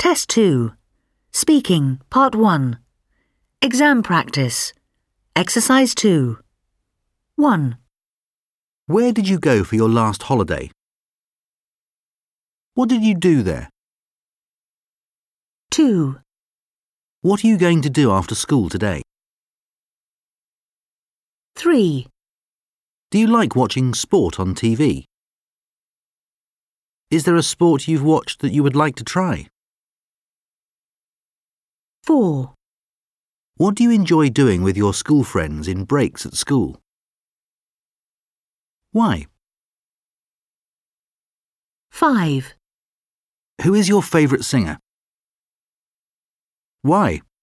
Test 2. Speaking, Part 1. Exam practice. Exercise 2. 1, Where did you go for your last holiday? What did you do there? 2, What are you going to do after school today? 3, Do you like watching sport on TV? Is there a sport you've watched that you would like to try? 4, What do you enjoy doing with your school friends in breaks at school? Why? 5. Who is your favourite singer? Why?